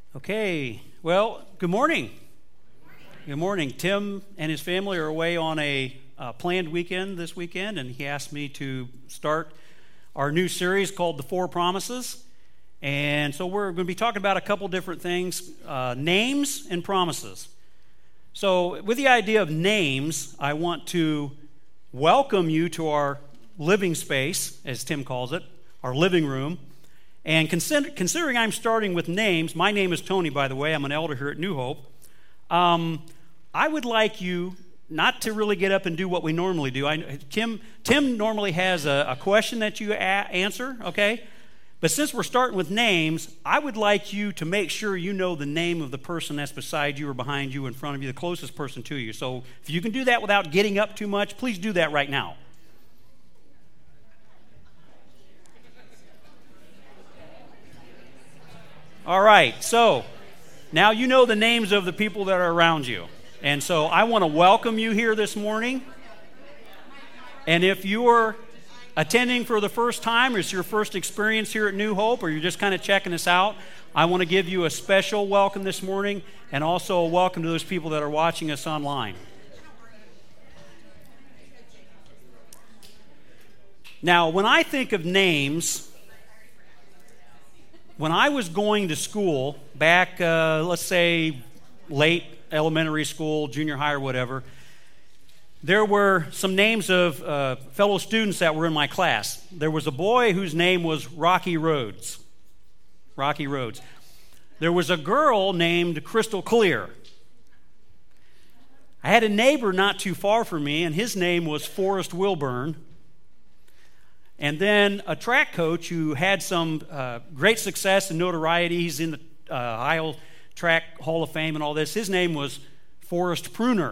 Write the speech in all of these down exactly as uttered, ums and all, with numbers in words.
Okay, well, good morning. Good morning. Tim and his family are away on a uh, planned weekend this weekend, and he asked me to start our new series called The Four Promises. And so we're going to be talking about a couple different things, uh, names and promises. So with the idea of names, I want to welcome you to our living space, as Tim calls it, our living room. And consider, considering I'm starting with names, my name is Tony, by the way. I'm an elder here at New Hope. Um, I would like you not to really get up and do what we normally do. I, Tim, Tim normally has a, a question that you a- answer, okay? But since we're starting with names, I would like you to make sure you know the name of the person that's beside you or behind you, in front of you, the closest person to you. So if you can do that without getting up too much, please do that right now. All right, so now you know the names of the people that are around you. And so I want to welcome you here this morning. And if you're attending for the first time, or it's your first experience here at New Hope, or you're just kind of checking us out, I want to give you a special welcome this morning, and also a welcome to those people that are watching us online. Now, when I think of names, when I was going to school back, uh, let's say, late elementary school, junior high or whatever, there were some names of uh, fellow students that were in my class. There was a boy whose name was Rocky Rhodes. Rocky Rhodes. There was a girl named Crystal Clear. I had a neighbor not too far from me, and his name was Forrest Wilburn. And then a track coach who had some uh, great success and notoriety. He's in the uh, Ohio Track Hall of Fame and all this. His name was Forrest Pruner.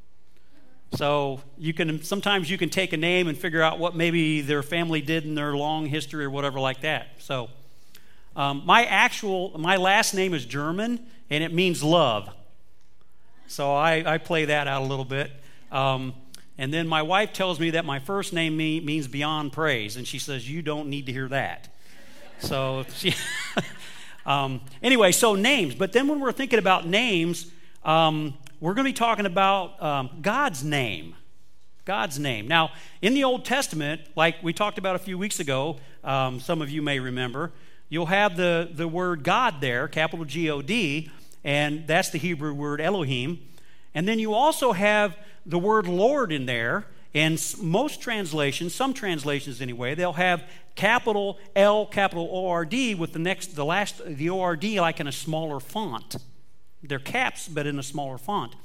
So you can sometimes you can take a name and figure out what maybe their family did in their long history or whatever like that. So um, my actual my last name is German, and it means love. So I, I play that out a little bit. Um, And then my wife tells me that my first name me, means beyond praise, and she says, you don't need to hear that. So, she, um, anyway, so names. But then when we're thinking about names, um, we're going to be talking about um, God's name. God's name. Now, in the Old Testament, like we talked about a few weeks ago, um, some of you may remember, you'll have the, the word God there, capital G O D, and that's the Hebrew word Elohim. And then you also have the word Lord in there, and most translations, some translations anyway, they'll have capital L, capital O R D with the next, the last, the O R D like in a smaller font. They're caps, but in a smaller font.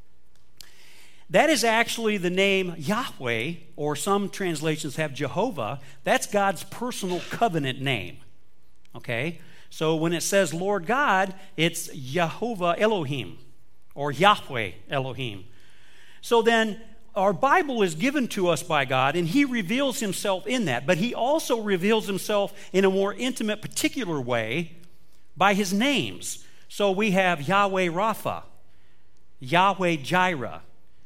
That is actually the name Yahweh, or some translations have Jehovah. That's God's personal covenant name. Okay? So when it says Lord God, it's Yehovah Elohim, or Yahweh Elohim. So then, our Bible is given to us by God, and He reveals Himself in that. But He also reveals Himself in a more intimate, particular way by His names. So we have Yahweh Rapha, Yahweh Jireh,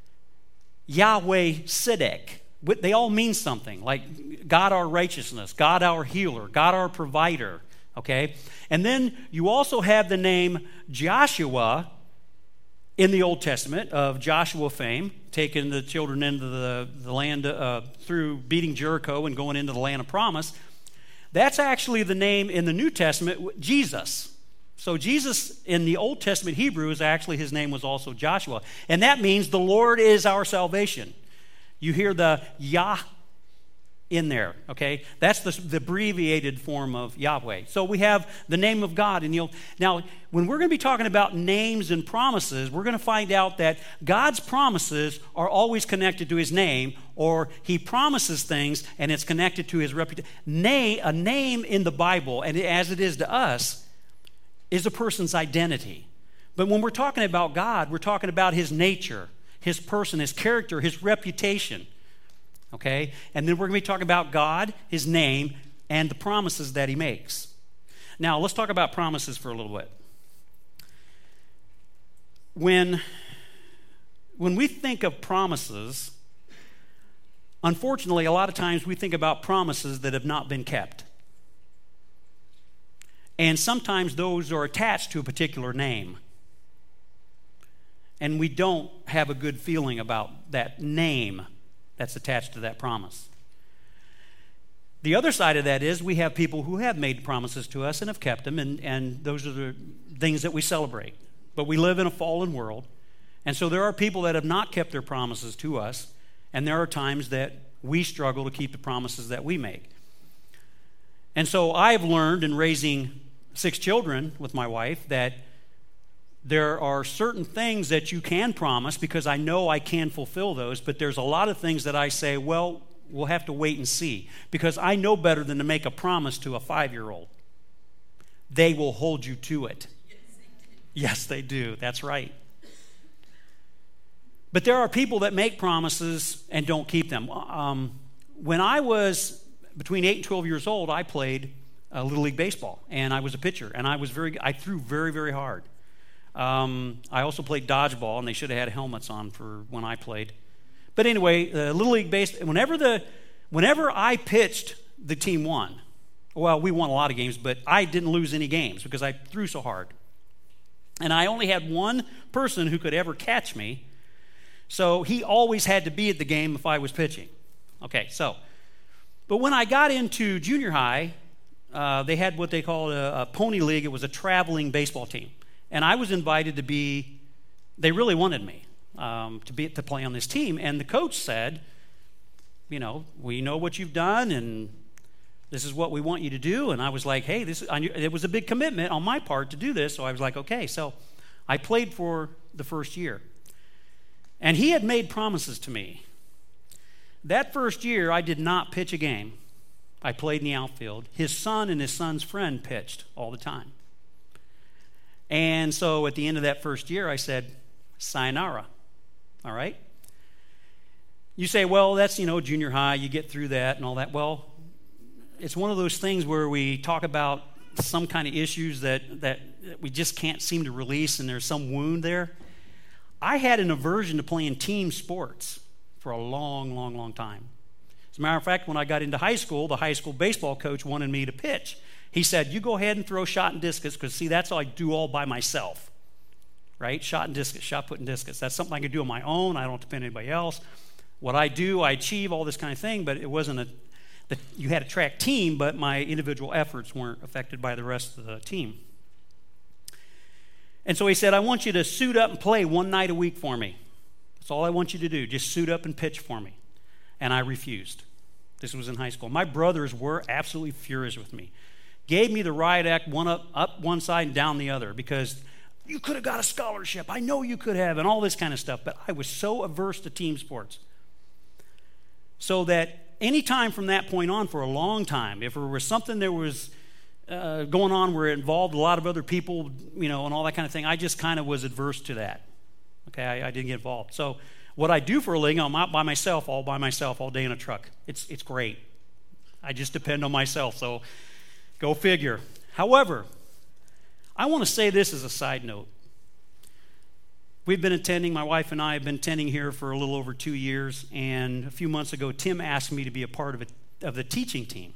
Yahweh Siddiq. They all mean something, like God our righteousness, God our healer, God our provider. Okay? And then you also have the name Joshua in the Old Testament, of Joshua fame, taking the children into the, the land uh, through beating Jericho and going into the land of promise. That's actually the name in the New Testament, Jesus. So Jesus in the Old Testament Hebrew is actually, his name was also Joshua. And that means the Lord is our salvation. You hear the Yah in there, okay? That's the, the abbreviated form of Yahweh. So we have the name of God in the Old. Now, when we're going to be talking about names and promises, we're going to find out that God's promises are always connected to His name, or He promises things and it's connected to His reputation. Name, a name in the Bible, and as it is to us, is a person's identity. But when we're talking about God, we're talking about His nature, His person, His character, His reputation. Okay? And then we're going to be talking about God, His name, and the promises that He makes. Now, let's talk about promises for a little bit. When, when we think of promises, unfortunately, a lot of times we think about promises that have not been kept. And sometimes those are attached to a particular name. And we don't have a good feeling about that name that's attached to that promise. The other side of that is we have people who have made promises to us and have kept them, and, and those are the things that we celebrate. But we live in a fallen world, and so there are people that have not kept their promises to us, and there are times that we struggle to keep the promises that we make. And so I've learned in raising six children with my wife that there are certain things that you can promise because I know I can fulfill those, but there's a lot of things that I say, well, we'll have to wait and see, because I know better than to make a promise to a five-year-old. They will hold you to it. Yes, they do. That's right. But there are people that make promises and don't keep them. Um, when I was between eight and twelve years old, I played uh, Little League Baseball, and I was a pitcher, and I was very, I threw very, very hard. Um, I also played dodgeball, and they should have had helmets on for when I played. But anyway, uh, Little League Baseball, whenever, the, whenever I pitched, the team won. Well, we won a lot of games, but I didn't lose any games because I threw so hard. And I only had one person who could ever catch me, so he always had to be at the game if I was pitching. Okay, so, but when I got into junior high, uh, they had what they called a, a pony league. It was a traveling baseball team. And I was invited to be, they really wanted me. Um, to be to play on this team, and the coach said, you know, we know what you've done, and this is what we want you to do. And I was like, hey, this I knew, it was a big commitment on my part to do this, so I was like, okay. So I played for the first year, and he had made promises to me. That first year, I did not pitch a game. I played in the outfield. His son and his son's friend pitched all the time. And so at the end of that first year, I said, sayonara. All right? You say, well, that's, you know, junior high, you get through that and all that. Well, it's one of those things where we talk about some kind of issues that, that we just can't seem to release, and there's some wound there. I had an aversion to playing team sports for a long, long, long time. As a matter of fact, when I got into high school, the high school baseball coach wanted me to pitch. He said, you go ahead and throw shot and discus, because, see, that's all I do all by myself. Right? Shot and discus, shot put and discus. That's something I can do on my own. I don't depend on anybody else. What I do, I achieve, all this kind of thing, but it wasn't a, the, you had a track team, but my individual efforts weren't affected by the rest of the team. And so he said, I want you to suit up and play one night a week for me. That's all I want you to do. Just suit up and pitch for me. And I refused. This was in high school. My brothers were absolutely furious with me. Gave me the riot act, one up, up one side and down the other, because you could have got a scholarship. I know you could have, and all this kind of stuff. But I was so averse to team sports. So that any time from that point on, for a long time, if there was something that was uh, going on where it involved a lot of other people, you know, and all that kind of thing, I just kind of was adverse to that. Okay, I, I didn't get involved. So what I do for a living, I'm out by myself, all by myself, all day in a truck. It's it's great. I just depend on myself. So go figure. However, I want to say this as a side note. We've been attending, my wife and I have been attending here for a little over two years, and a few months ago, Tim asked me to be a part of, it, of the teaching team.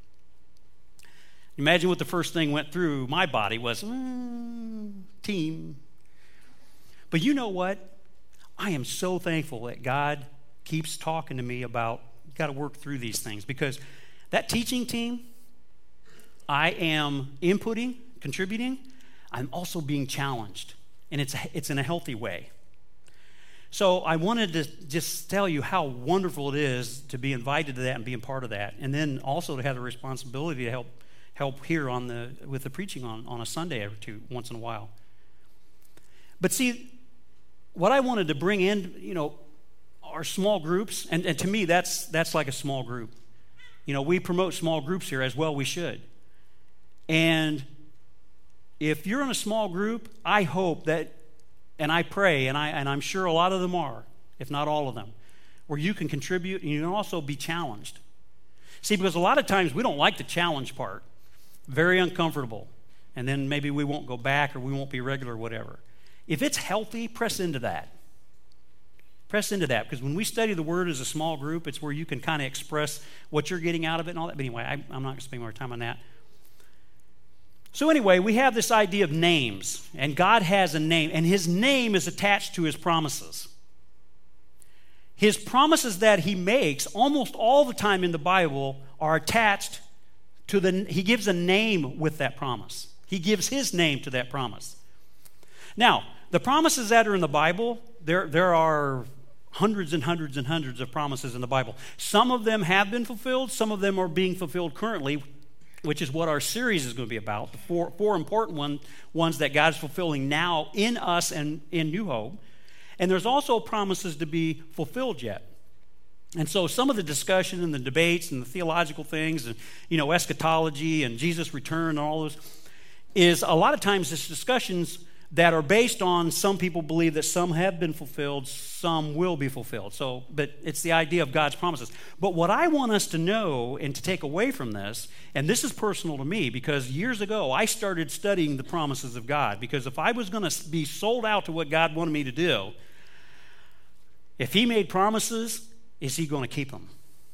Imagine what the first thing went through my body was, mm, team. But you know what? I am so thankful that God keeps talking to me about, you got to work through these things, because that teaching team, I am inputting, contributing. I'm also being challenged, and it's it's in a healthy way. So I wanted to just tell you how wonderful it is to be invited to that and being part of that, and then also to have the responsibility to help help here on the with the preaching on, on a Sunday or two once in a while. But see, what I wanted to bring in, you know, are small groups, and, and to me that's that's like a small group. You know, we promote small groups here as well. We should. And if you're in a small group, I hope that, and I pray, and, I, and I'm sure a lot of them are, if not all of them, where you can contribute and you can also be challenged. See, because a lot of times we don't like the challenge part. Very uncomfortable. And then maybe we won't go back or we won't be regular or whatever. If it's healthy, press into that. Press into that, because when we study the Word as a small group, it's where you can kind of express what you're getting out of it and all that. But anyway, I, I'm not going to spend more time on that. So anyway, we have this idea of names, and God has a name, and his name is attached to his promises. His promises that he makes almost all the time in the Bible are attached to the, he gives a name with that promise. He gives his name to that promise. Now, the promises that are in the Bible, there, there are hundreds and hundreds and hundreds of promises in the Bible. Some of them have been fulfilled, some of them are being fulfilled currently, which is what our series is going to be about, the four, four important one, ones that God's fulfilling now in us and in New Hope. And there's also promises to be fulfilled yet. And so some of the discussion and the debates and the theological things and, you know, eschatology and Jesus' return and all those is a lot of times it's discussions that are based on some people believe that some have been fulfilled, some will be fulfilled. So, but it's the idea of God's promises. But what I want us to know and to take away from this, and this is personal to me because years ago I started studying the promises of God, because if I was going to be sold out to what God wanted me to do, if he made promises, is he going to keep them?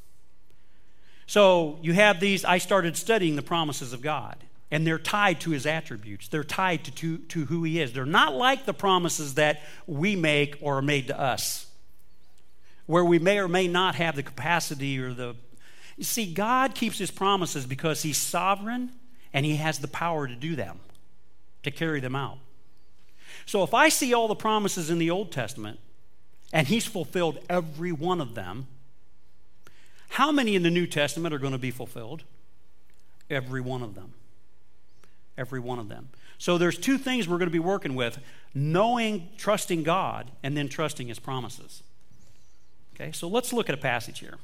So you have these, I started studying the promises of God. And they're tied to his attributes. They're tied to, to, to who he is. They're not like the promises that we make or are made to us, where we may or may not have the capacity or the... You see, God keeps his promises because he's sovereign and he has the power to do them, to carry them out. So if I see all the promises in the Old Testament and he's fulfilled every one of them, how many in the New Testament are going to be fulfilled? Every one of them. Every one of them. So there's two things we're going to be working with: knowing, trusting God, and then trusting his promises. Okay, so let's look at a passage here.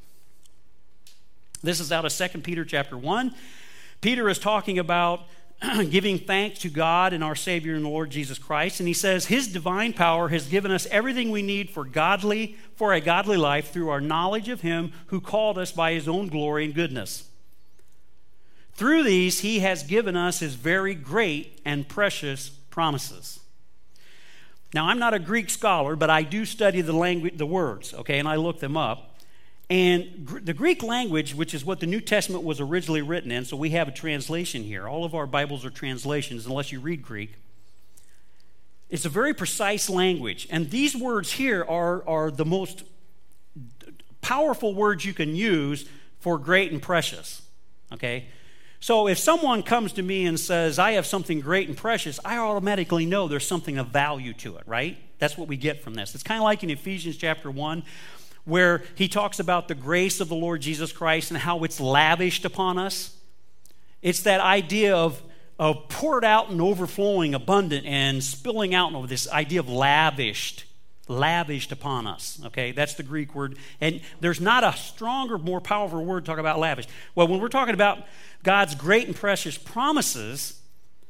This is out of Second Peter chapter one. Peter is talking about giving thanks to God and our Savior and the Lord Jesus Christ. And he says, his divine power has given us everything we need for godly, for a godly life through our knowledge of him who called us by his own glory and goodness. Through these, he has given us his very great and precious promises. Now, I'm not a Greek scholar, but I do study the language, the words, okay, and I look them up. And gr- the Greek language, which is what the New Testament was originally written in, so we have a translation here. All of our Bibles are translations, unless you read Greek. It's a very precise language. And these words here are, are the most powerful words you can use for great and precious, okay? So if someone comes to me and says, I have something great and precious, I automatically know there's something of value to it, right? That's what we get from this. It's kind of like in Ephesians chapter one, where he talks about the grace of the Lord Jesus Christ and how it's lavished upon us. It's that idea of, of poured out and overflowing, abundant, and spilling out over this idea of lavished. Lavished upon us, okay? That's the Greek word. And there's not a stronger, more powerful word to talk about lavish. Well, when we're talking about God's great and precious promises,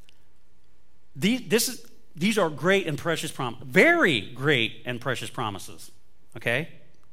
these, this is, these are great and precious promises. Very great and precious promises, okay?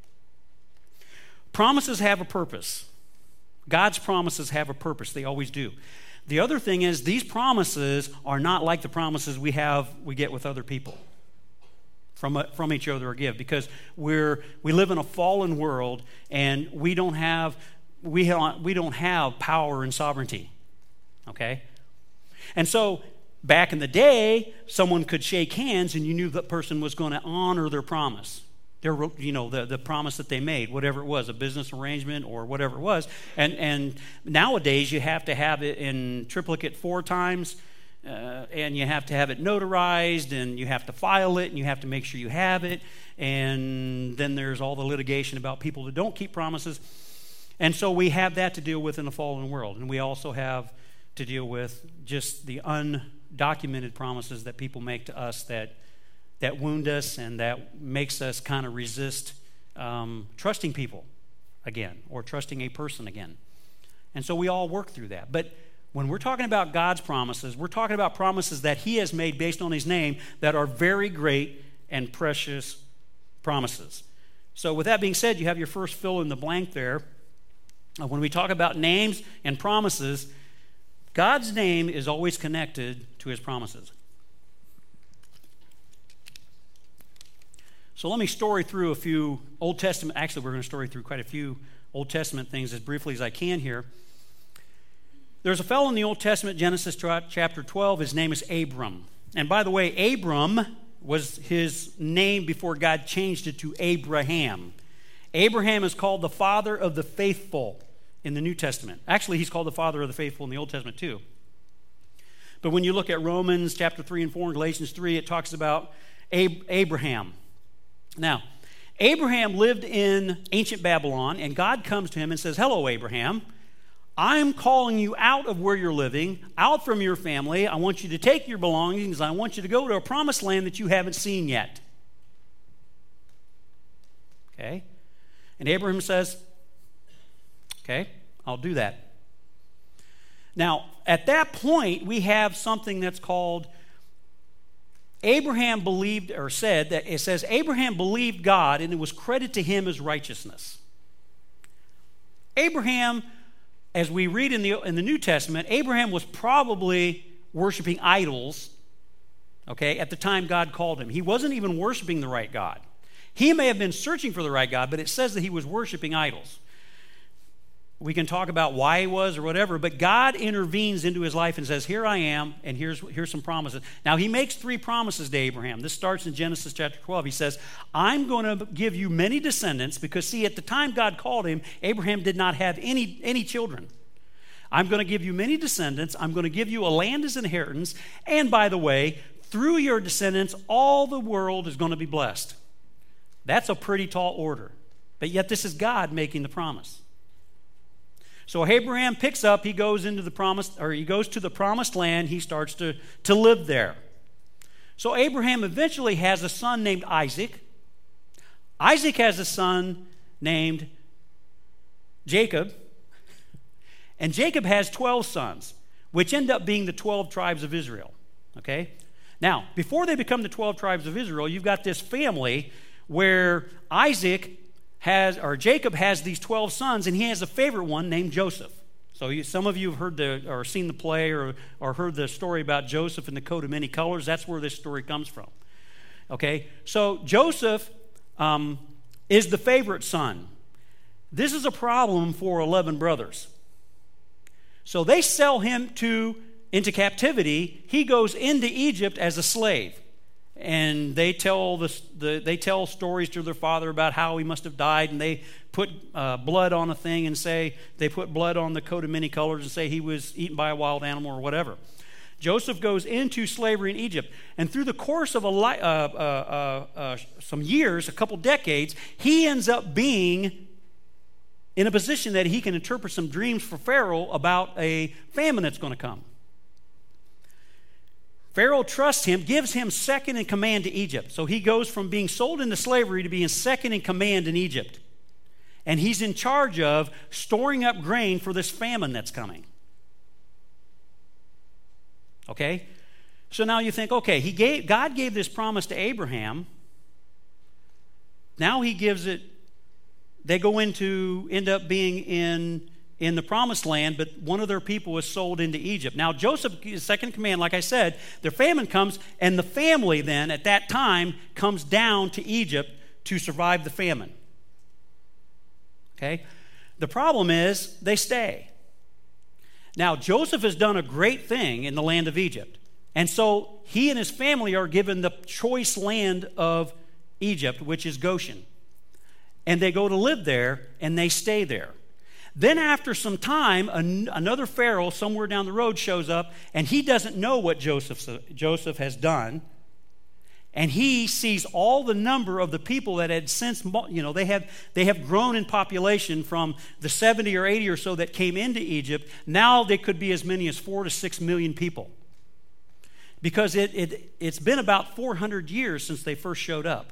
Promises have a purpose. God's promises have a purpose. They always do. The other thing is these promises are not like the promises we have, we get with other people. From, from each other or give, because we're we live in a fallen world and we don't have we have, we don't have power and sovereignty, okay? And so back in the day, someone could shake hands and you knew that person was going to honor their promise, their you know the the promise that they made, whatever it was, a business arrangement or whatever it was. And and nowadays you have to have it in triplicate four times. Uh, and you have to have it notarized, and you have to file it, and you have to make sure you have it, and then there's all the litigation about people that don't keep promises. And so we have that to deal with in the fallen world, and we also have to deal with just the undocumented promises that people make to us that that wound us and that makes us kind of resist um, trusting people again or trusting a person again. And so we all work through that. But when we're talking about God's promises, we're talking about promises that he has made based on his name that are very great and precious promises. So with that being said, you have your first fill in the blank there. When we talk about names and promises, God's name is always connected to his promises. So let me story through a few Old Testament, actually we're going to story through quite a few Old Testament things as briefly as I can here. There's a fellow in the Old Testament, Genesis chapter twelve. His name is Abram. And by the way, Abram was his name before God changed it to Abraham. Abraham is called the father of the faithful in the New Testament. Actually, he's called the father of the faithful in the Old Testament too. But when you look at Romans chapter three and four and Galatians three, it talks about Ab- Abraham. Now, Abraham lived in ancient Babylon, and God comes to him and says, "Hello, Abraham. I'm calling you out of where you're living, out from your family. I want you to take your belongings. I want you to go to a promised land that you haven't seen yet." Okay? And Abraham says, "Okay, I'll do that." Now, at that point, we have something that's called Abraham believed, or said, that it says Abraham believed God and it was credited to him as righteousness. Abraham, as we read in the, in the New Testament, Abraham was probably worshiping idols, okay, at the time God called him. He wasn't even worshiping the right God. He may have been searching for the right God, but it says that he was worshiping idols. We can talk about why he was or whatever, but God intervenes into his life and says, "Here I am, and here's, here's some promises." Now, he makes three promises to Abraham. This starts in Genesis chapter twelve. He says, "I'm going to give you many descendants," because, see, at the time God called him, Abraham did not have any, any children. "I'm going to give you many descendants. I'm going to give you a land as inheritance. And, by the way, through your descendants, all the world is going to be blessed." That's a pretty tall order. But yet this is God making the promise. So Abraham picks up, he goes into the promised, or he goes to the promised land, he starts to, to live there. So Abraham eventually has a son named Isaac. Isaac has a son named Jacob. And Jacob has twelve sons, which end up being the twelve tribes of Israel. Okay? Now, before they become the twelve tribes of Israel, you've got this family where Isaac has, or Jacob has these twelve sons, and he has a favorite one named Joseph. So you, some of you have heard the, or seen the play, or, or heard the story about Joseph and the coat of many colors. That's where this story comes from. Okay? So Joseph um, is the favorite son. This is a problem for eleven brothers. So they sell him to into captivity. He goes into Egypt as a slave. And they tell the, the they tell stories to their father about how he must have died, and they put uh, blood on a thing and say they put blood on the coat of many colors and say he was eaten by a wild animal or whatever. Joseph goes into slavery in Egypt, and through the course of a li- uh, uh, uh, uh, some years, a couple decades, he ends up being in a position that he can interpret some dreams for Pharaoh about a famine that's going to come. Pharaoh trusts him, gives him second in command to Egypt. So he goes from being sold into slavery to being second in command in Egypt. And he's in charge of storing up grain for this famine that's coming. Okay? So now you think, okay, he gave, God gave this promise to Abraham. Now he gives it, they go into, end up being in in the promised land, but one of their people was sold into Egypt. Now, Joseph is second in command, like I said. Their famine comes, and the family then, at that time, comes down to Egypt to survive the famine. Okay? The problem is, they stay. Now, Joseph has done a great thing in the land of Egypt. And so, he and his family are given the choice land of Egypt, which is Goshen. And they go to live there, and they stay there. Then after some time, an, another Pharaoh somewhere down the road shows up, and he doesn't know what Joseph, Joseph has done. And he sees all the number of the people that had since, you know, they have, they have grown in population from the seventy or eighty or so that came into Egypt. Now they could be as many as four to six million people. Because it, it, it's been about four hundred years since they first showed up.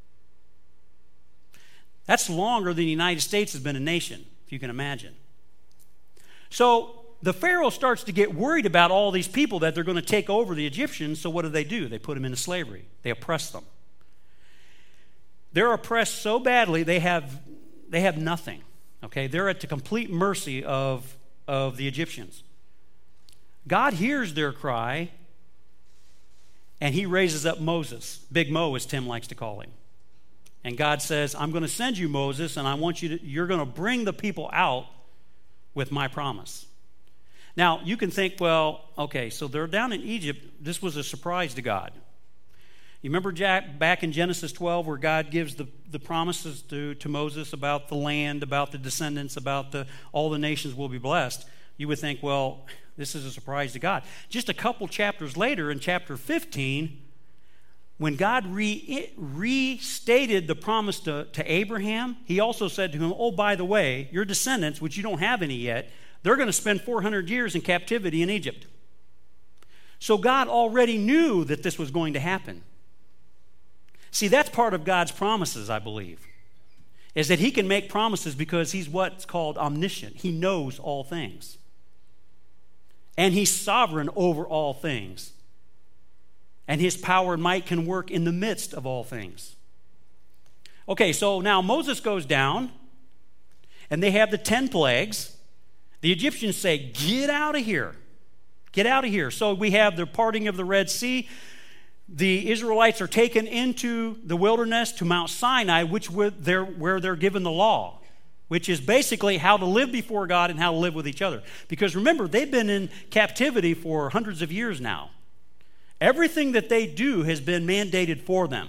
That's longer than the United States has been a nation, if you can imagine. So the Pharaoh starts to get worried about all these people that they're going to take over the Egyptians. So what do they do? They put them into slavery. They oppress them. They're oppressed so badly they have they have nothing. Okay, they're at the complete mercy of, of the Egyptians. God hears their cry, and he raises up Moses. Big Mo, as Tim likes to call him. And God says, I'm going to send you Moses, and I want you to, you're going to bring the people out with my promise. Now, you can think, well, okay, so they're down in Egypt. This was a surprise to God. You remember Jack, back in Genesis twelve where God gives the, the promises to, to Moses about the land, about the descendants, about the all the nations will be blessed. You would think, well, this is a surprise to God. Just a couple chapters later, in chapter fifteen, when God re, restated the promise to, to Abraham, he also said to him, oh, by the way, your descendants, which you don't have any yet, they're going to spend four hundred years in captivity in Egypt. So God already knew that this was going to happen. See, that's part of God's promises, I believe, is that he can make promises because he's what's called omniscient. He knows all things. And he's sovereign over all things. And his power and might can work in the midst of all things. Okay, so now Moses goes down, and they have the ten plagues. The Egyptians say, get out of here. Get out of here. So we have the parting of the Red Sea. The Israelites are taken into the wilderness to Mount Sinai, which they're, where they're given the law, which is basically how to live before God and how to live with each other. Because remember, they've been in captivity for hundreds of years now. Everything that they do has been mandated for them.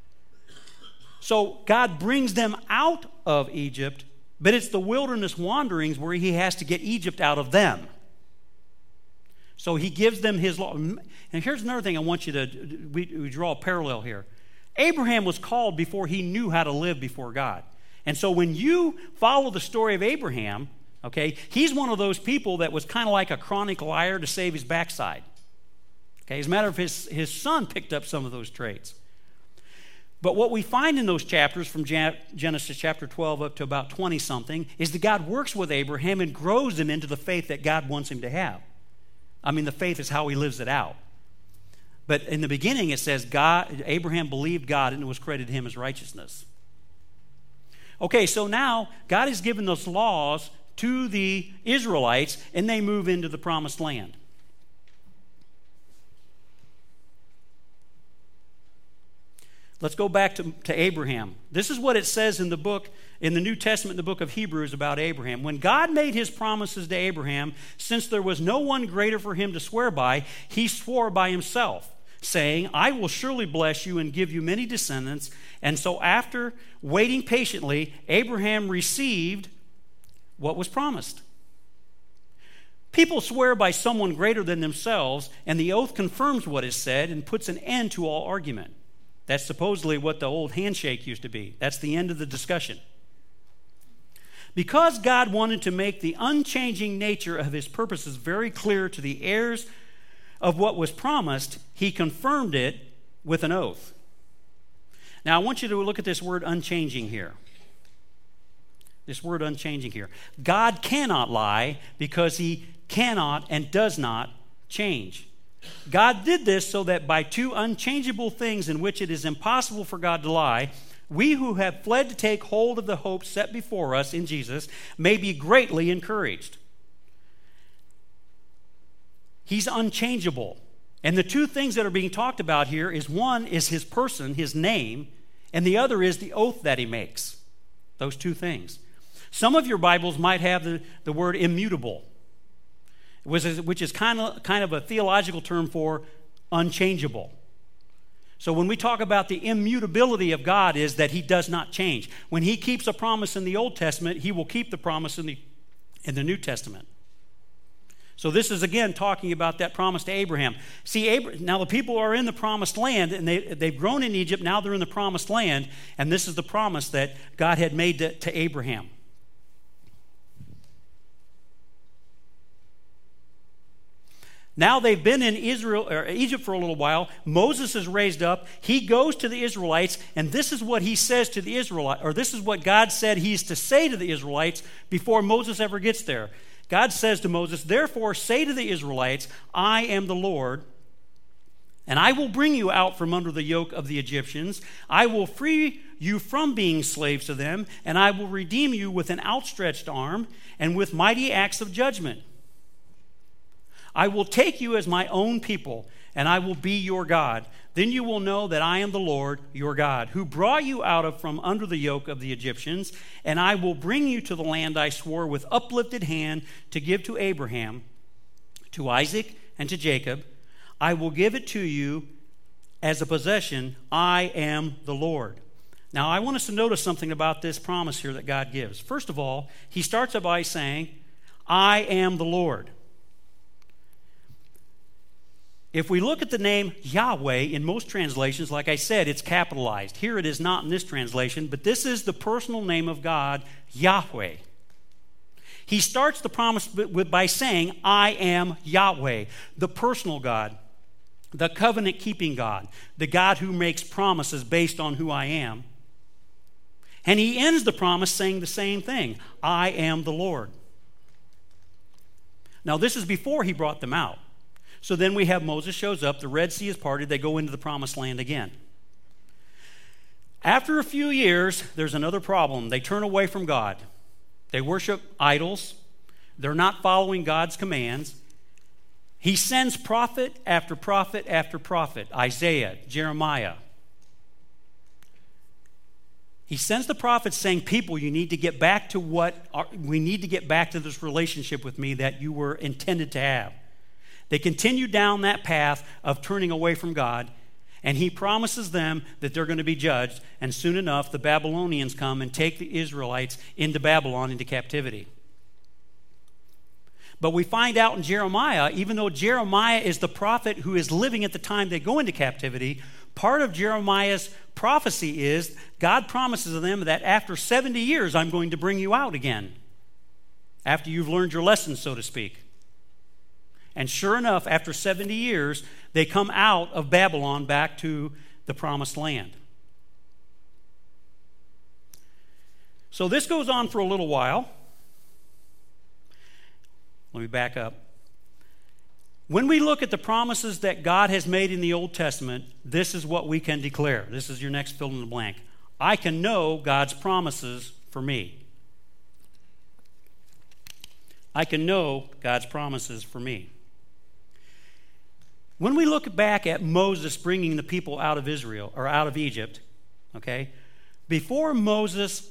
So God brings them out of Egypt, but it's the wilderness wanderings where he has to get Egypt out of them. So he gives them his law. And here's another thing I want you to, we, we draw a parallel here. Abraham was called before he knew how to live before God. And so when you follow the story of Abraham, okay, he's one of those people that was kind of like a chronic liar to save his backside. Okay, as a matter of his, his son picked up some of those traits. But what we find in those chapters from Genesis chapter twelve up to about twenty-something is that God works with Abraham and grows him into the faith that God wants him to have. I mean, the faith is how he lives it out. But in the beginning it says God, Abraham believed God and it was credited to him as righteousness. Okay, so now God has given those laws to the Israelites and they move into the promised land. Let's go back to, to Abraham. This is what it says in the book, in the New Testament, in the book of Hebrews about Abraham. When God made his promises to Abraham, since there was no one greater for him to swear by, he swore by himself, saying, I will surely bless you and give you many descendants. And so after waiting patiently, Abraham received what was promised. People swear by someone greater than themselves, and the oath confirms what is said and puts an end to all argument. That's supposedly what the old handshake used to be. That's the end of the discussion. Because God wanted to make the unchanging nature of his purposes very clear to the heirs of what was promised, he confirmed it with an oath. Now, I want you to look at this word unchanging here. This word unchanging here. God cannot lie because he cannot and does not change. God did this so that by two unchangeable things in which it is impossible for God to lie, we who have fled to take hold of the hope set before us in Jesus may be greatly encouraged. He's unchangeable. And the two things that are being talked about here is one is his person, his name, and the other is the oath that he makes. Those two things. Some of your Bibles might have the, the word immutable, which is kind of, kind of a theological term for unchangeable. So when we talk about the immutability of God is that he does not change. When he keeps a promise in the Old Testament, he will keep the promise in the, in the New Testament. So this is again talking about that promise to Abraham. See, Abraham, now the people are in the promised land and they, they've grown in Egypt, now they're in the promised land, and this is the promise that God had made to, to Abraham. Now they've been in Israel or Egypt for a little while. Moses is raised up. He goes to the Israelites, and this is what he says to the Israelites, or this is what God said he's to say to the Israelites before Moses ever gets there. God says to Moses, therefore say to the Israelites, I am the Lord, and I will bring you out from under the yoke of the Egyptians. I will free you from being slaves to them, and I will redeem you with an outstretched arm and with mighty acts of judgment. I will take you as my own people, and I will be your God. Then you will know that I am the Lord, your God, who brought you out of from under the yoke of the Egyptians, and I will bring you to the land I swore with uplifted hand to give to Abraham, to Isaac and to Jacob, I will give it to you as a possession. I am the Lord. Now, I want us to notice something about this promise here that God gives. First of all, he starts out by saying, I am the Lord. If we look at the name Yahweh in most translations, like I said, it's capitalized. Here it is not in this translation, but this is the personal name of God, Yahweh. He starts the promise by saying, I am Yahweh, the personal God, the covenant-keeping God, the God who makes promises based on who I am. And he ends the promise saying the same thing, I am the Lord. Now, this is before he brought them out. So then we have Moses shows up, the Red Sea is parted, they go into the promised land again. After a few years, there's another problem. They turn away from God. They worship idols. They're not following God's commands. He sends prophet after prophet after prophet, Isaiah, Jeremiah. He sends the prophets saying, people, you need to get back to what, are, we need to get back to this relationship with me that you were intended to have. They continue down that path of turning away from God, and he promises them that they're going to be judged, and soon enough, the Babylonians come and take the Israelites into Babylon, into captivity. But we find out in Jeremiah, even though Jeremiah is the prophet who is living at the time they go into captivity, part of Jeremiah's prophecy is God promises them that after seventy years, I'm going to bring you out again, after you've learned your lesson, so to speak. And sure enough, after seventy years, they come out of Babylon back to the promised land. So this goes on for a little while. Let me back up. When we look at the promises that God has made in the Old Testament, this is what we can declare. This is your next fill in the blank. I can know God's promises for me. I can know God's promises for me. When we look back at Moses bringing the people out of Israel, or out of Egypt, okay, before Moses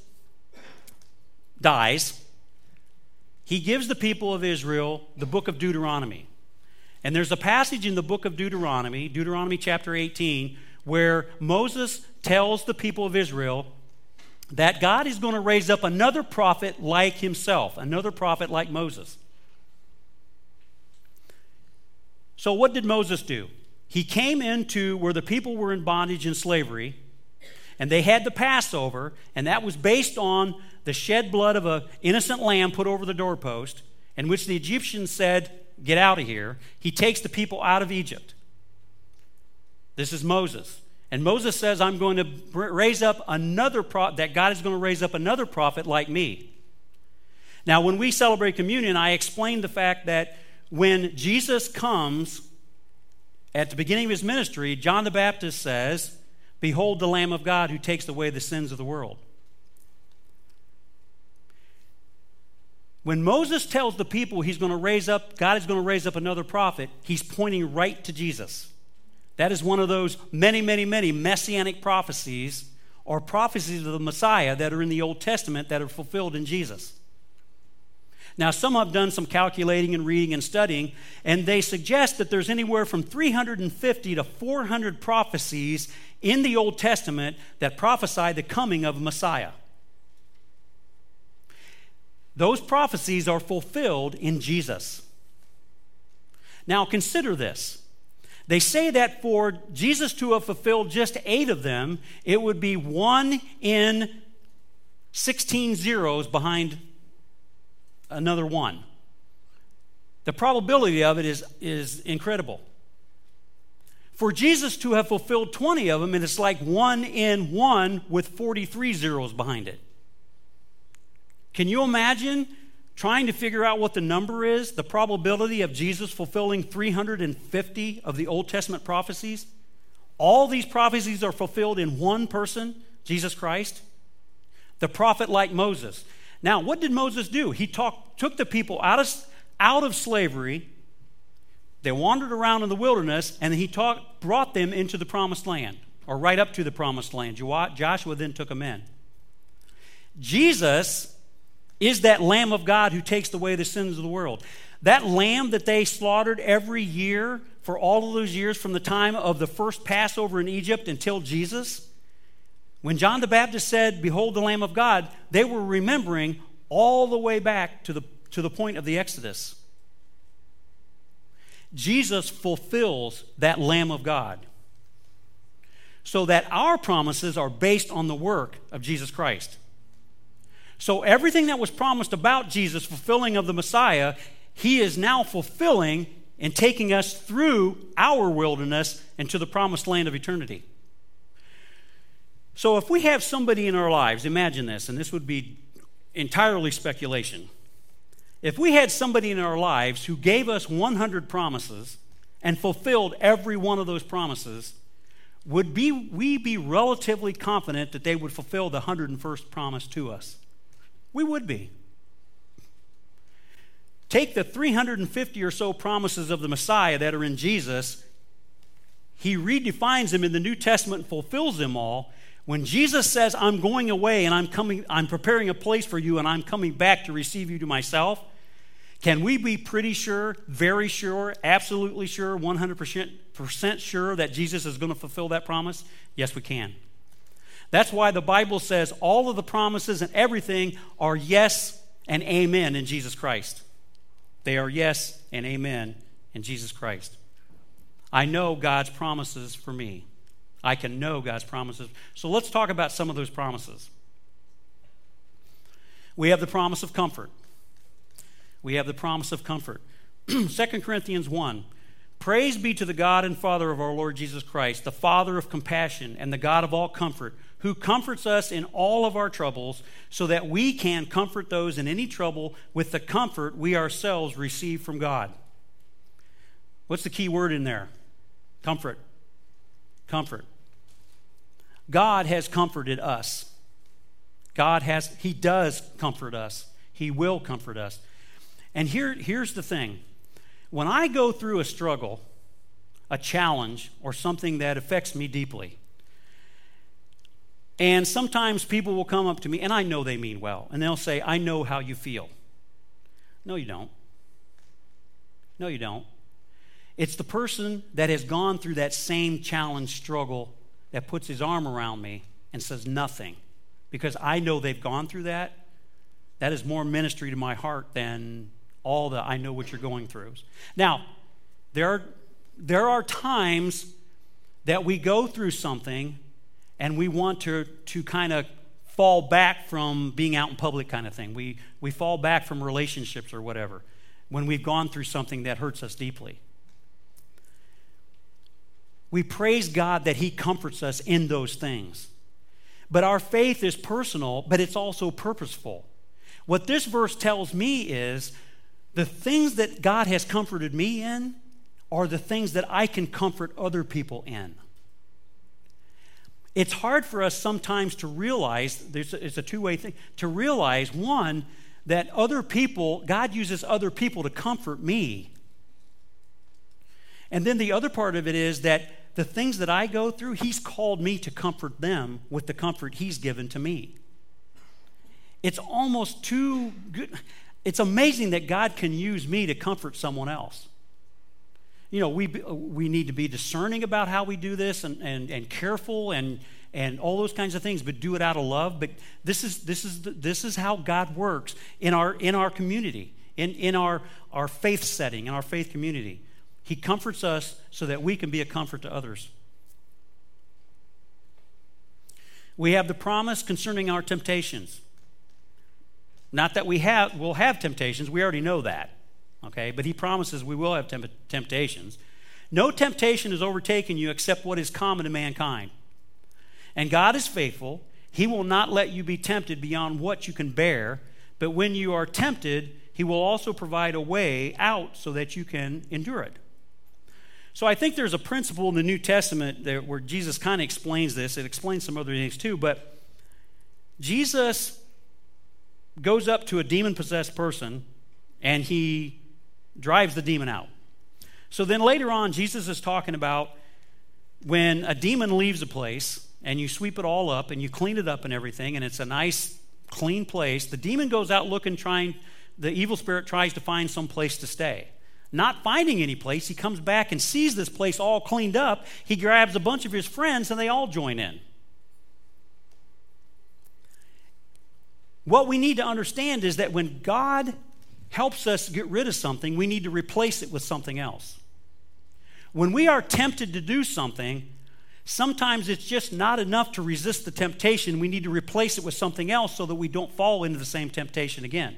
dies, he gives the people of Israel the book of Deuteronomy. And there's a passage in the book of Deuteronomy, Deuteronomy chapter eighteen, where Moses tells the people of Israel that God is going to raise up another prophet like himself, another prophet like Moses. So what did Moses do? He came into where the people were in bondage and slavery, and they had the Passover, and that was based on the shed blood of an innocent lamb put over the doorpost, in which the Egyptians said, get out of here. He takes the people out of Egypt. This is Moses. And Moses says, I'm going to raise up another prophet, that God is going to raise up another prophet like me. Now, when we celebrate communion, I explained the fact that when Jesus comes at the beginning of his ministry, John the Baptist says, behold the Lamb of God who takes away the sins of the world. When Moses tells the people he's going to raise up, God is going to raise up another prophet, he's pointing right to Jesus. That is one of those many, many, many messianic prophecies or prophecies of the Messiah that are in the Old Testament that are fulfilled in Jesus. Now, some have done some calculating and reading and studying, and they suggest that there's anywhere from three hundred fifty to four hundred prophecies in the Old Testament that prophesy the coming of a Messiah. Those prophecies are fulfilled in Jesus. Now, consider this. They say that for Jesus to have fulfilled just eight of them, it would be one in sixteen zeros behind another one. The probability of it is, is incredible. For Jesus to have fulfilled twenty of them, and it's like one in one with forty-three zeros behind it. Can you imagine trying to figure out what the number is, the probability of Jesus fulfilling three hundred fifty of the Old Testament prophecies? All these prophecies are fulfilled in one person, Jesus Christ, the prophet like Moses. Now, what did Moses do? He talk, took the people out of, out of slavery. They wandered around in the wilderness, and he talk, brought them into the promised land, or right up to the promised land. Joshua then took them in. Jesus is that Lamb of God who takes away the sins of the world. That lamb that they slaughtered every year for all of those years from the time of the first Passover in Egypt until Jesus, when John the Baptist said, "Behold the Lamb of God," they were remembering all the way back to the, to the point of the Exodus. Jesus fulfills that Lamb of God, so that our promises are based on the work of Jesus Christ. So everything that was promised about Jesus, fulfilling of the Messiah, he is now fulfilling and taking us through our wilderness into the promised land of eternity. So if we have somebody in our lives, imagine this, and this would be entirely speculation. If we had somebody in our lives who gave us one hundred promises and fulfilled every one of those promises, would be, we be relatively confident that they would fulfill the one hundred first promise to us? We would be. Take the three hundred fifty or so promises of the Messiah that are in Jesus. He redefines them in the New Testament and fulfills them all. When Jesus says, "I'm going away and I'm coming, I'm preparing a place for you and I'm coming back to receive you to myself," can we be pretty sure, very sure, absolutely sure, one hundred percent sure that Jesus is going to fulfill that promise? Yes, we can. That's why the Bible says all of the promises and everything are yes and amen in Jesus Christ. They are yes and amen in Jesus Christ. I know God's promises for me. I can know God's promises. So let's talk about some of those promises. We have the promise of comfort. We have the promise of comfort. Second Corinthians one. Praise be to the God and Father of our Lord Jesus Christ, the Father of compassion and the God of all comfort, who comforts us in all of our troubles, so that we can comfort those in any trouble with the comfort we ourselves receive from God. What's the key word in there? Comfort. Comfort. God has comforted us. God has, He does comfort us. He will comfort us. And here, here's the thing. When I go through a struggle, a challenge, or something that affects me deeply, and sometimes people will come up to me, and I know they mean well, and they'll say, "I know how you feel." No, you don't. No, you don't. It's the person that has gone through that same challenge, struggle, that puts his arm around me and says nothing, because I know they've gone through that. That is more ministry to my heart than all the "I know what you're going through." Now, there are, there are times that we go through something and we want to, to kind of fall back from being out in public kind of thing. We, we fall back from relationships or whatever when we've gone through something that hurts us deeply. We praise God that He comforts us in those things. But our faith is personal, but it's also purposeful. What this verse tells me is the things that God has comforted me in are the things that I can comfort other people in. It's hard for us sometimes to realize, there's a, it's a two-way thing, to realize, one, that other people, God uses other people to comfort me. And then the other part of it is that the things that I go through, He's called me to comfort them with the comfort He's given to me. It's almost too good. It's amazing that God can use me to comfort someone else. You know, we we need to be discerning about how we do this and, and, and careful and and all those kinds of things, but do it out of love. But this is this is this is how God works in our in our community, in, in our, our faith setting, in our faith community. He comforts us so that we can be a comfort to others. We have the promise concerning our temptations. Not that we have will have temptations, we already know that. Okay, but He promises we will have temp- temptations. No temptation has overtaken you except what is common to mankind. And God is faithful. He will not let you be tempted beyond what you can bear. But when you are tempted, He will also provide a way out so that you can endure it. So I think there's a principle in the New Testament that where Jesus kind of explains this. It explains some other things too. But Jesus goes up to a demon-possessed person and He drives the demon out. So then later on, Jesus is talking about when a demon leaves a place and you sweep it all up and you clean it up and everything, and it's a nice, clean place. The demon goes out looking, trying, the evil spirit tries to find some place to stay. Not finding any place, he comes back and sees this place all cleaned up. He grabs a bunch of his friends and they all join in. What we need to understand is that when God helps us get rid of something, we need to replace it with something else. When we are tempted to do something, sometimes it's just not enough to resist the temptation. We need to replace it with something else so that we don't fall into the same temptation again.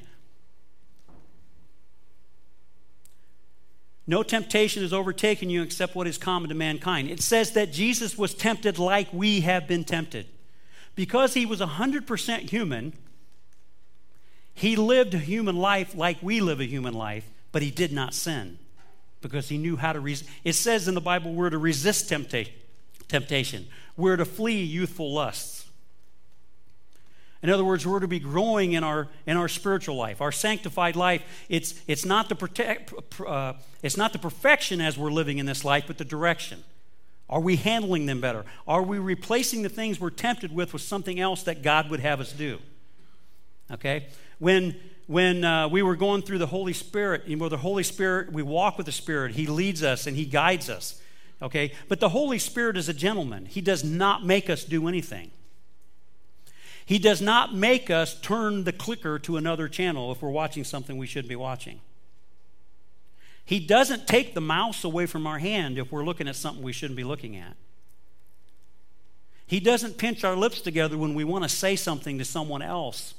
No temptation has overtaken you except what is common to mankind. It says that Jesus was tempted like we have been tempted. Because he was one hundred percent human, he lived a human life like we live a human life, but he did not sin because he knew how to resist. It says in the Bible we're to resist temptation. temptation. We're to flee youthful lusts. In other words, we're to be growing in our in our spiritual life, our sanctified life. It's it's not the protect, uh, it's not the perfection as we're living in this life, but the direction. Are we handling them better? Are we replacing the things we're tempted with with something else that God would have us do? Okay, when when uh, we were going through the Holy Spirit, you know, the Holy Spirit, we walk with the Spirit. He leads us and he guides us. Okay, but the Holy Spirit is a gentleman. He does not make us do anything. He does not make us turn the clicker to another channel if we're watching something we shouldn't be watching. He doesn't take the mouse away from our hand if we're looking at something we shouldn't be looking at. He doesn't pinch our lips together when we want to say something to someone else.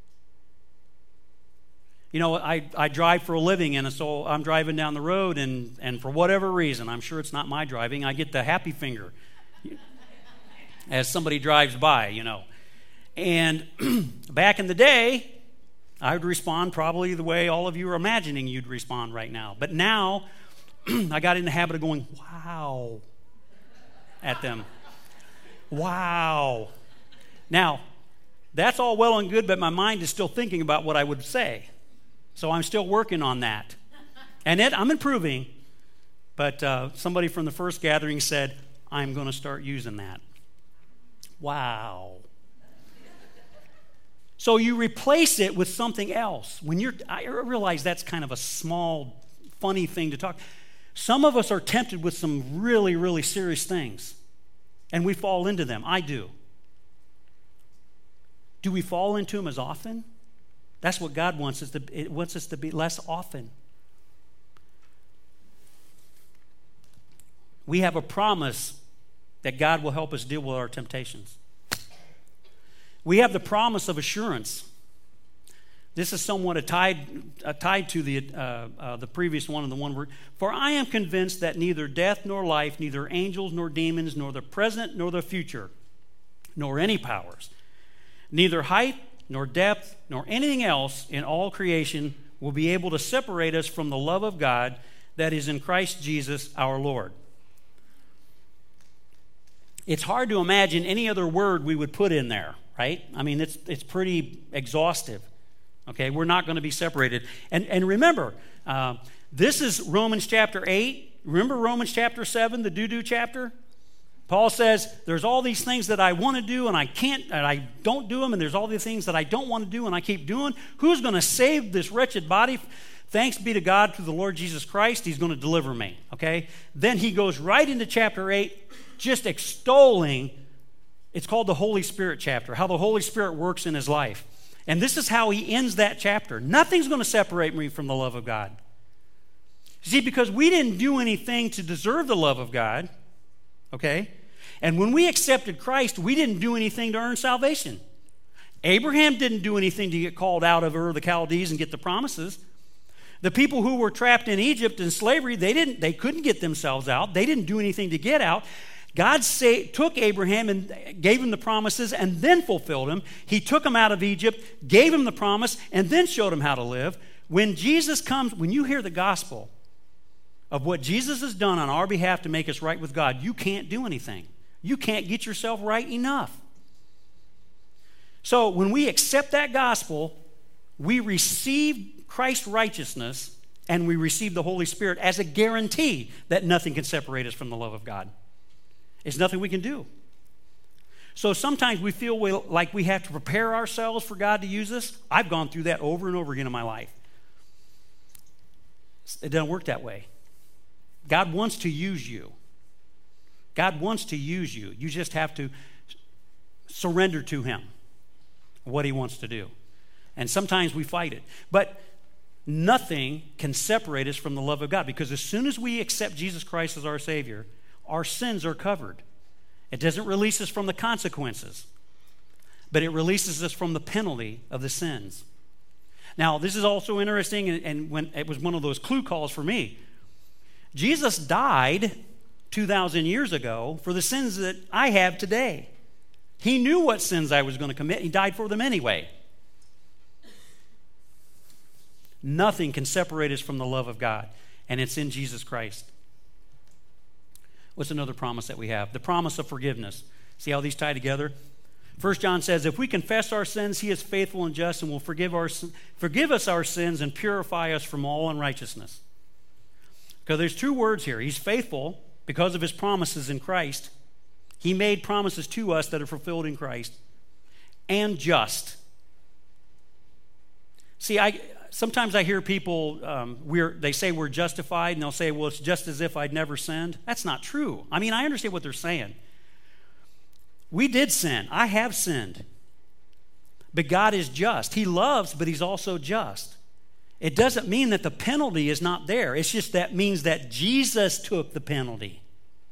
You know, I, I drive for a living, and so I'm driving down the road, and, and for whatever reason, I'm sure it's not my driving, I get the happy finger as somebody drives by, you know. And back in the day, I would respond probably the way all of you are imagining you'd respond right now. But now, I got in the habit of going, wow, at them. Wow. Now, that's all well and good, but my mind is still thinking about what I would say. So I'm still working on that. And it, I'm improving. But uh, somebody from the first gathering said, I'm going to start using that. Wow. So you replace it with something else. When you're, I realize that's kind of a small, funny thing to talk. Some of us are tempted with some really, really serious things, and we fall into them. I do. Do we fall into them as often? That's what God wants us to. It wants us to be less often. We have a promise that God will help us deal with our temptations. We have the promise of assurance. This is somewhat tied, uh, tied to the, uh, uh, the previous one and the one word. For I am convinced that neither death nor life, neither angels nor demons, nor the present nor the future, nor any powers, neither height nor depth nor anything else in all creation will be able to separate us from the love of God that is in Christ Jesus our Lord. It's hard to imagine any other word we would put in there. Right? I mean, it's it's pretty exhaustive. Okay, we're not going to be separated. And and remember, uh, this is Romans chapter eight. Remember Romans chapter seven, the do-do chapter? Paul says, there's all these things that I want to do and I can't, and I don't do them, and there's all these things that I don't want to do and I keep doing. Who's going to save this wretched body? Thanks be to God through the Lord Jesus Christ. He's going to deliver me. Okay? Then he goes right into chapter eight, just extolling. It's called the Holy Spirit chapter, how the Holy Spirit works in his life. And this is how he ends that chapter. Nothing's going to separate me from the love of God. See, because we didn't do anything to deserve the love of God, okay? And when we accepted Christ, we didn't do anything to earn salvation. Abraham didn't do anything to get called out of Ur of the Chaldees and get the promises. The people who were trapped in Egypt in slavery, they didn't, they couldn't get themselves out. They didn't do anything to get out. God say, took Abraham and gave him the promises and then fulfilled them. He took him out of Egypt, gave him the promise, and then showed him how to live. When Jesus comes, when you hear the gospel of what Jesus has done on our behalf to make us right with God, you can't do anything. You can't get yourself right enough. So when we accept that gospel, we receive Christ's righteousness and we receive the Holy Spirit as a guarantee that nothing can separate us from the love of God. It's nothing we can do. So sometimes we feel we, like we have to prepare ourselves for God to use us. I've gone through that over and over again in my life. It doesn't work that way. God wants to use you. God wants to use you. You just have to surrender to him what he wants to do. And sometimes we fight it. But nothing can separate us from the love of God, because as soon as we accept Jesus Christ as our Savior, our sins are covered. It doesn't release us from the consequences, but it releases us from the penalty of the sins. Now, this is also interesting, and, and when it was one of those clue calls for me. Jesus died two thousand years ago for the sins that I have today. He knew what sins I was going to commit. He died for them anyway. Nothing can separate us from the love of God, and it's in Jesus Christ. What's another promise that we have? The promise of forgiveness. See how these tie together? First John says, if we confess our sins, he is faithful and just and will forgive, our, forgive us our sins and purify us from all unrighteousness. Because there's two words here. He's faithful because of his promises in Christ. He made promises to us that are fulfilled in Christ. And just. See, I sometimes I hear people, um, we're, they say we're justified, and they'll say, well, it's just as if I'd never sinned. That's not true. I mean, I understand what they're saying. We did sin. I have sinned. But God is just. He loves, but he's also just. It doesn't mean that the penalty is not there. It's just that means that Jesus took the penalty.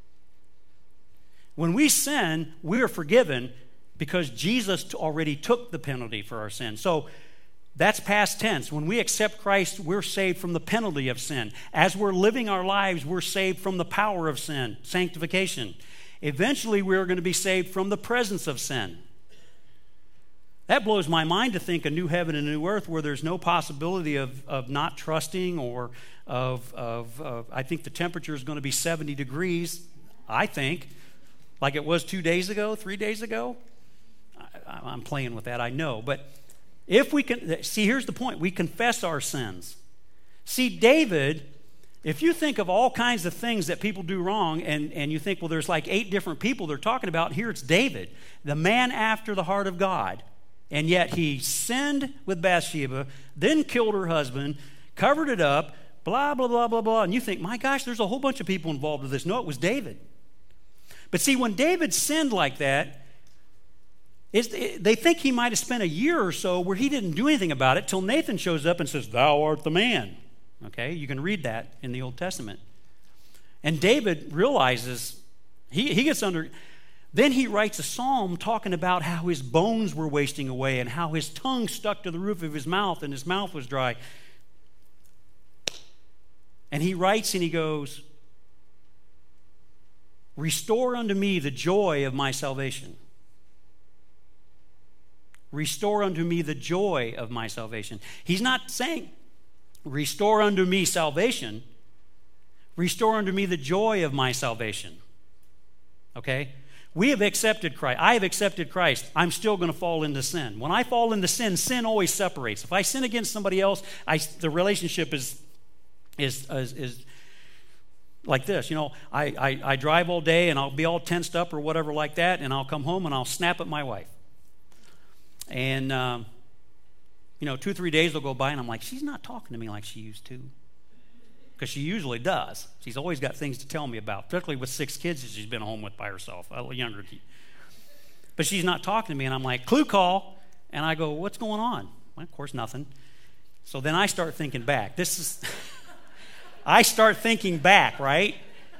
When we sin, we are forgiven because Jesus already took the penalty for our sin. So that's past tense. When we accept Christ, we're saved from the penalty of sin. As we're living our lives, we're saved from the power of sin, sanctification. Eventually, we're going to be saved from the presence of sin. That blows my mind to think a new heaven and a new earth where there's no possibility of, of not trusting or of, of, of, I think the temperature is going to be seventy degrees, I think, like it was two days ago, three days ago. I, I'm playing with that, I know. But if we can, see, here's the point. We confess our sins. See, David, if you think of all kinds of things that people do wrong, and, and you think, well, there's like eight different people they're talking about, here it's David, the man after the heart of God. And yet he sinned with Bathsheba, then killed her husband, covered it up, blah, blah, blah, blah, blah. And you think, my gosh, there's a whole bunch of people involved with this. No, it was David. But see, when David sinned like that, it's, it, they think he might have spent a year or so where he didn't do anything about it till Nathan shows up and says, thou art the man. Okay, you can read that in the Old Testament. And David realizes, he, he gets under... Then he writes a psalm talking about how his bones were wasting away and how his tongue stuck to the roof of his mouth and his mouth was dry. And he writes and he goes, restore unto me the joy of my salvation. Restore unto me the joy of my salvation. He's not saying, restore unto me salvation. Restore unto me the joy of my salvation. Okay? We have accepted Christ. I have accepted Christ. I'm still going to fall into sin. When I fall into sin, sin always separates. If I sin against somebody else, I, the relationship is, is, is, is like this. You know, I, I, I drive all day and I'll be all tensed up or whatever like that, and I'll come home and I'll snap at my wife. And, um, you know, two, three days will go by and I'm like, she's not talking to me like she used to. Because she usually does. She's always got things to tell me about, particularly with six kids that she's been home with by herself, a younger kid. But she's not talking to me, and I'm like, clue call. And I go, what's going on? Well, of course, nothing. So then I start thinking back. This is, I start thinking back, right?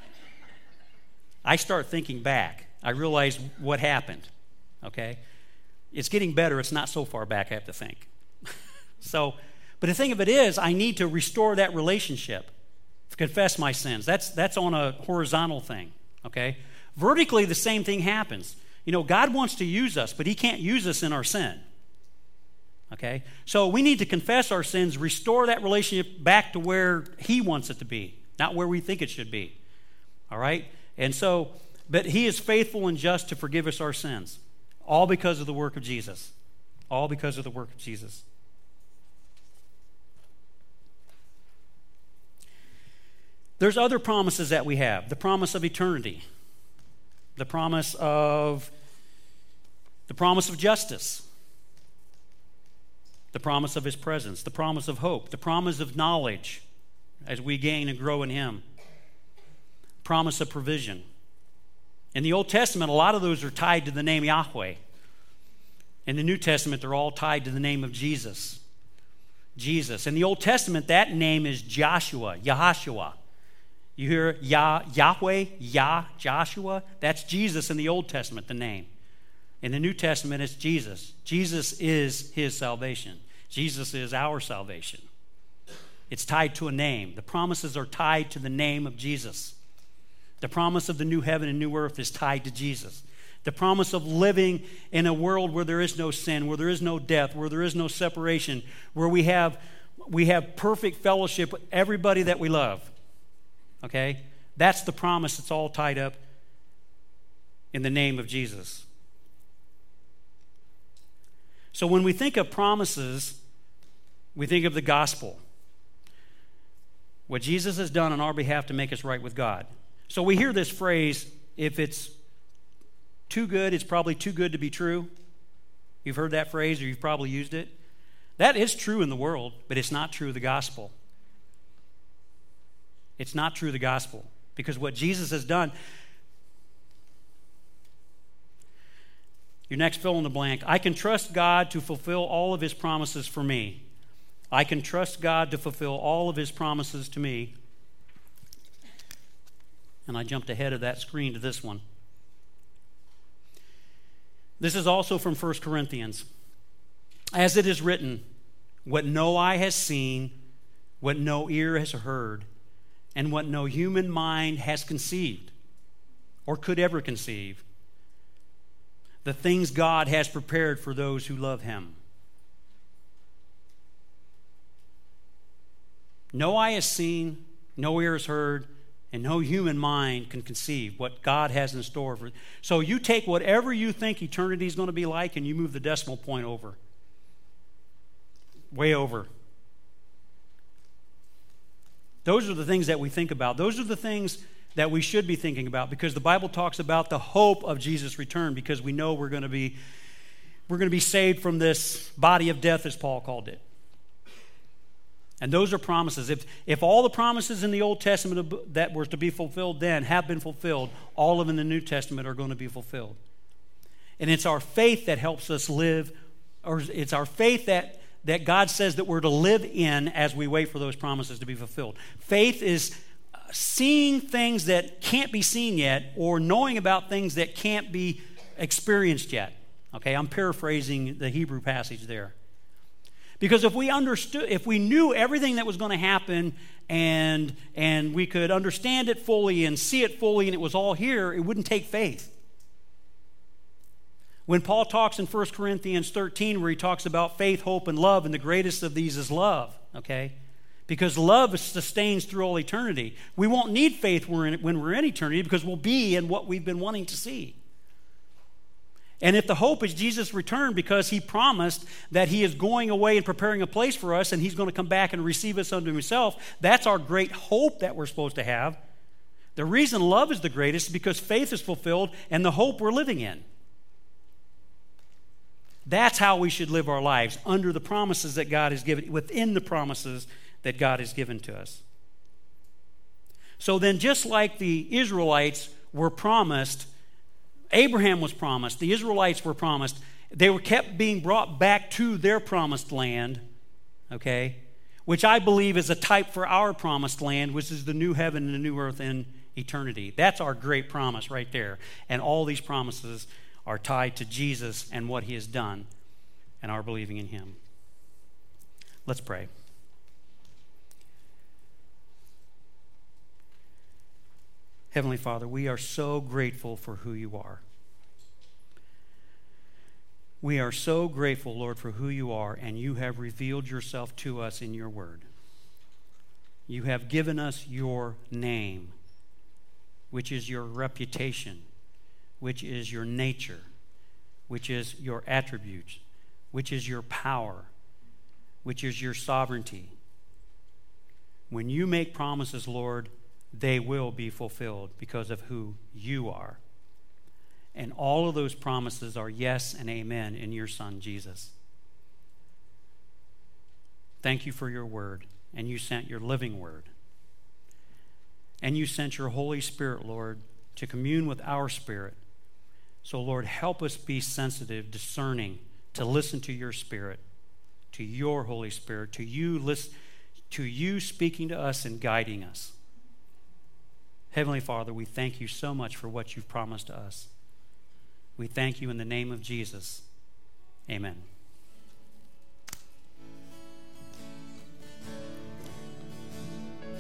I start thinking back. I realize what happened, okay? It's getting better. It's not so far back, I have to think. so, but the thing of it is, I need to restore that relationship. Confess my sins. That's that's on a horizontal thing, okay? Vertically, the same thing happens. You know, God wants to use us, but he can't use us in our sin, okay? So we need to confess our sins, restore that relationship back to where he wants it to be, not where we think it should be, all right? And so, but he is faithful and just to forgive us our sins, all because of the work of Jesus, all because of the work of Jesus. There's other promises that we have. The promise of eternity. The promise of the promise of justice. The promise of his presence. The promise of hope. The promise of knowledge. as we gain and grow in Him. Promise of provision. In the Old Testament, a lot of those are tied to the name Yahweh. In the New Testament, they're all tied to the name of Jesus. Jesus. In the Old Testament, that name is Joshua, Yahashua. You hear Yah, Yahweh, Yah, Joshua? That's Jesus in the Old Testament, the name. In the New Testament, it's Jesus. Jesus is His salvation. Jesus is our salvation. It's tied to a name. The promises are tied to the name of Jesus. The promise of the new heaven and new earth is tied to Jesus. The promise of living in a world where there is no sin, where there is no death, where there is no separation, where we have, we have perfect fellowship with everybody that we love. Okay? That's the promise. It's all tied up in the name of Jesus. So when we think of promises, we think of the gospel. What Jesus has done on our behalf to make us right with God. So we hear this phrase, if it's too good, it's probably too good to be true. You've heard that phrase, or you've probably used it. That is true in the world, but it's not true of the gospel. It's not true of the gospel. Because what Jesus has done, your next fill in the blank, I can trust God to fulfill all of His promises for me. I can trust God to fulfill all of His promises to me. And I jumped ahead of that screen to this one. This is also from First Corinthians. As it is written, what no eye has seen, what no ear has heard, and what no human mind has conceived or could ever conceive, the things God has prepared for those who love Him. No eye has seen, no ear has heard, and no human mind can conceive what God has in store for. So you take whatever you think eternity is going to be like and you move the decimal point over. Way over. Those are the things that we think about. Those are the things that we should be thinking about, because the Bible talks about the hope of Jesus' return, because we know we're going to be we're going to be saved from this body of death, as Paul called it. And those are promises. If, if all the promises in the Old Testament that were to be fulfilled then have been fulfilled, all of them in the New Testament are going to be fulfilled. And it's our faith that helps us live, or it's our faith that, that God says that we're to live in as we wait for those promises to be fulfilled. Faith is seeing things that can't be seen yet, or knowing about things that can't be experienced yet. Okay, I'm paraphrasing the Hebrew passage there. Because if we understood, if we knew everything that was going to happen and, and we could understand it fully and see it fully and it was all here, it wouldn't take faith. When Paul talks in First Corinthians thirteen, where he talks about faith, hope, and love, and the greatest of these is love, okay? Because love sustains through all eternity. We won't need faith when we're in eternity, because we'll be in what we've been wanting to see. And if the hope is Jesus' return, because He promised that He is going away and preparing a place for us, and He's going to come back and receive us unto Himself, that's our great hope that we're supposed to have. The reason love is the greatest is because faith is fulfilled and the hope we're living in. That's how we should live our lives, under the promises that God has given, within the promises that God has given to us. So then, just like the Israelites were promised, Abraham was promised, the Israelites were promised, they were kept being brought back to their promised land, okay, which I believe is a type for our promised land, which is the new heaven and the new earth in eternity. That's our great promise right there. And all these promises are tied to Jesus and what He has done and our believing in Him. Let's pray. Heavenly Father, we are so grateful for who You are. We are so grateful, Lord, for who You are, and You have revealed Yourself to us in Your word. You have given us Your name, which is Your reputation, which is Your nature, which is Your attributes, which is Your power, which is Your sovereignty. When You make promises, Lord, they will be fulfilled because of who You are. And all of those promises are yes and amen in Your Son, Jesus. Thank You for Your word, and You sent Your living word And you sent your Holy Spirit, Lord, to commune with our spirit. So, Lord, help us be sensitive, discerning, to listen to your Spirit, to your Holy Spirit, to you, listen, to you speaking to us and guiding us. Heavenly Father, we thank you so much for what you've promised to us. We thank you in the name of Jesus. Amen.